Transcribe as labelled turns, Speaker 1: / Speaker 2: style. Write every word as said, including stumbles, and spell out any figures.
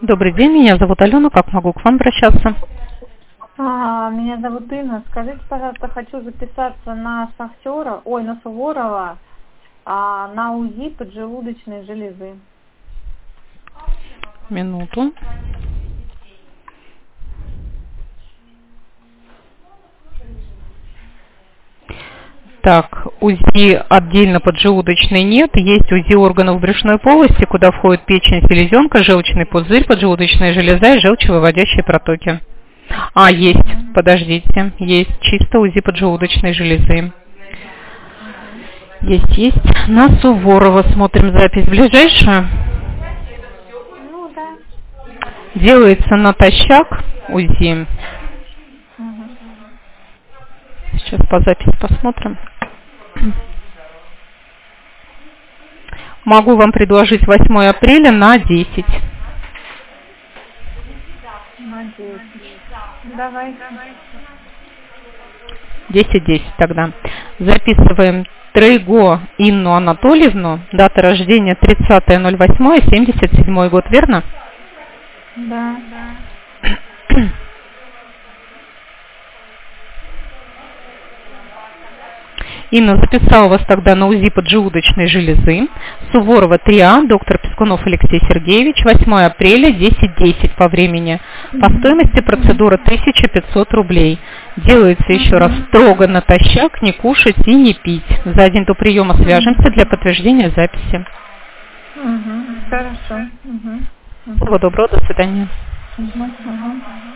Speaker 1: Добрый день, меня зовут Алена, как могу к вам обращаться?
Speaker 2: А, меня зовут Инна. Скажите, пожалуйста, хочу записаться на Шахтера, ой, на Суворова, а, на УЗИ поджелудочной железы.
Speaker 1: Минуту. Так, УЗИ отдельно поджелудочной нет, есть УЗИ органов брюшной полости, куда входит печень, селезенка, желчный пузырь, поджелудочная железа и желчевыводящие протоки. А, есть, подождите, есть чисто УЗИ поджелудочной железы. Есть, есть. На Суворова смотрим запись ближайшую.
Speaker 2: Ну, да.
Speaker 1: Делается натощак УЗИ.
Speaker 2: Угу.
Speaker 1: Сейчас по записи посмотрим. Могу вам предложить восьмое апреля на десять.
Speaker 2: На десять. Давай.
Speaker 1: десять десять тогда. Записываем Трейго Инну Анатольевну. Дата рождения тридцатое ноль восьмое семьдесят седьмой год, верно?
Speaker 2: Да.
Speaker 1: Инна, записала вас тогда на УЗИ поджелудочной железы. Суворова три А, доктор Пескунов Алексей Сергеевич, восьмое апреля, десять десять по времени. По стоимости процедура тысяча пятьсот рублей. Делается еще раз строго натощак, не кушать и не пить. За один до приема свяжемся для подтверждения записи.
Speaker 2: Угу. Хорошо. Угу.
Speaker 1: Всего доброго, до свидания.
Speaker 2: Угу. Угу.